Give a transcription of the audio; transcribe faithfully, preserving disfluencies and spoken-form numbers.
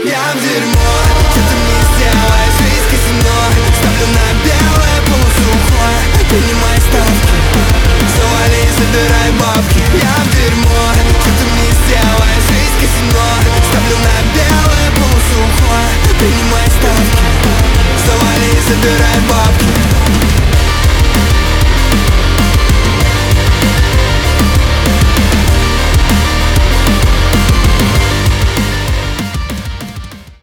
Я в дерьмо, что ты мне сделаешь? Жизнь казино, ставлю на белое полусухое. Принимай ставки, завали, забирай бабки. Я в дерьмо, что ты мне сделаешь? Жизнь казино, ставлю на белое полусухое. Принимай ставки, завали, забирай бабки.